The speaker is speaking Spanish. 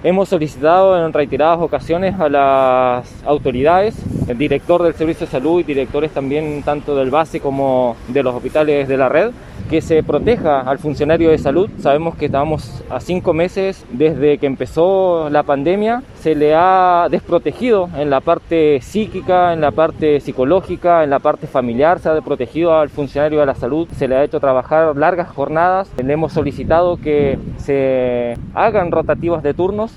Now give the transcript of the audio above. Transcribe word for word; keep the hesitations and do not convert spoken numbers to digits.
Hemos solicitado en reiteradas ocasiones a las autoridades, el director del Servicio de Salud y directores también tanto del base como de los hospitales de la red, que se proteja al funcionario de salud. Sabemos que estamos a cinco meses desde que empezó la pandemia, se le ha desprotegido en la parte psíquica, en la parte psicológica, en la parte familiar, se ha desprotegido al funcionario de la salud, se le ha hecho trabajar largas jornadas, le hemos solicitado que se hagan rotativas de turnos